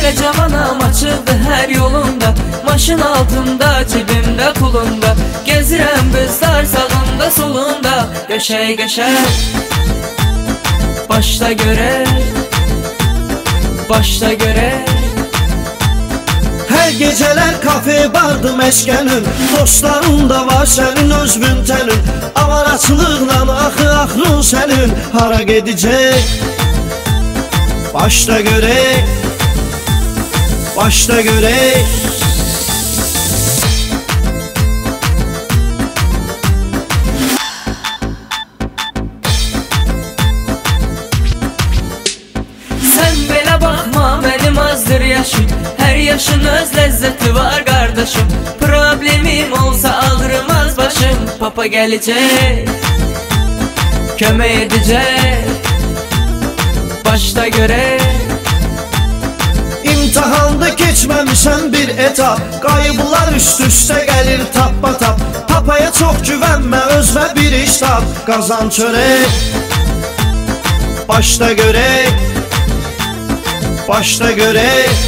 Elə cavanam, açıldı hər yolunda, maşın altında, cibimdə pulunda, gezirəm qızlar sağında solunda. Qəşəy qəşəy başla görək, başla görək. Hər gecələr kafe bardı məskənin, dostların da var sənin öz büntənin. Avaraçılıqla axı-axrın sənin, hara gedəcək? Başla görək, başla görək. Sən belə baxma, mənim azdır yaşım, hər yaşın öz ləzzəti var qardaşım. Problemim olsa ağrımaz başım, papa gələcək, kömək edəcək. Başla görək. İmtihanda keçməmişsən bir etap, qayıblar üst-üstə gəlir tappa-tap. Papaya çox güvənmə, özvə bir iş tap, qazan çörək. Başla görək, başla görək.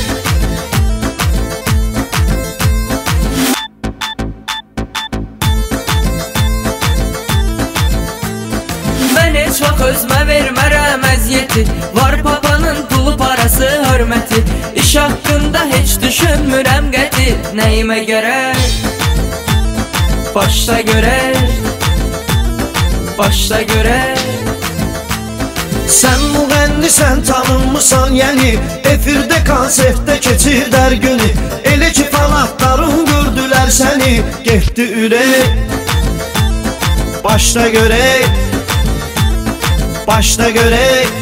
Mən heç vaxt özmə vermərəm əziyyəti, var papanın pulu parası hörməti. İş haqqında heç düşünmürəm qəti, nəyimə gərək? Başla görək, başla görək. Sən müğənnisən, tanınmısan yəni, efirdə konsertdə keçir hər günü. Elə ki fanatların gördülər səni, getdi ürək. Başla görək, başla görək.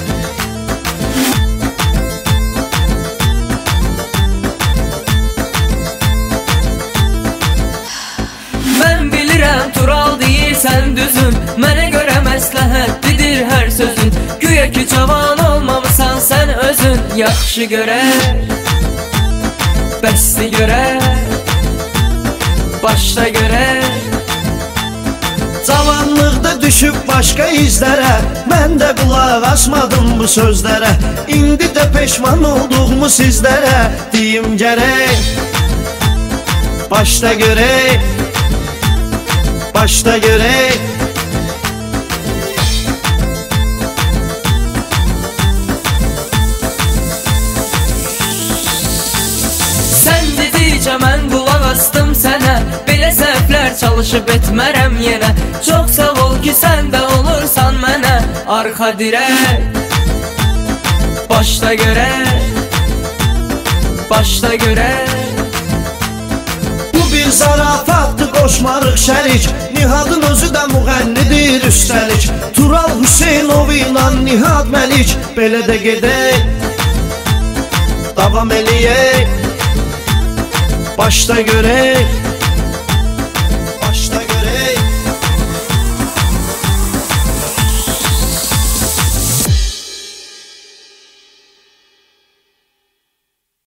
Mən bilirəm Tural deyirsən düzün, mənə görə məsləhətlidir hər sözün. Güya ki cavan olmamısan sən özün, yaxşı görək, bəsli görək, başla görək. Cavanlıqda düşüb başqa izlərə, mən də qulaq asmadım bu sözlərə. İndi də peşman olduğumu sizlərə deyim gərək. Başla görək, başla görək. Sən dedikcə mən qulaq astım sənə, belə səhvlər çalışıb etmərəm yenə. Çox sağ ol ki sən də olursan mənə arxa dirək. Başla görək, başla görək. Bu bir zarafatdır, qoşmarıq şərik, Nihadın özü də müğənnidir üstəlik. Tural Hüseynov ilə Nihad Məlik, belə də gedək, davam eləyək. Başla görək.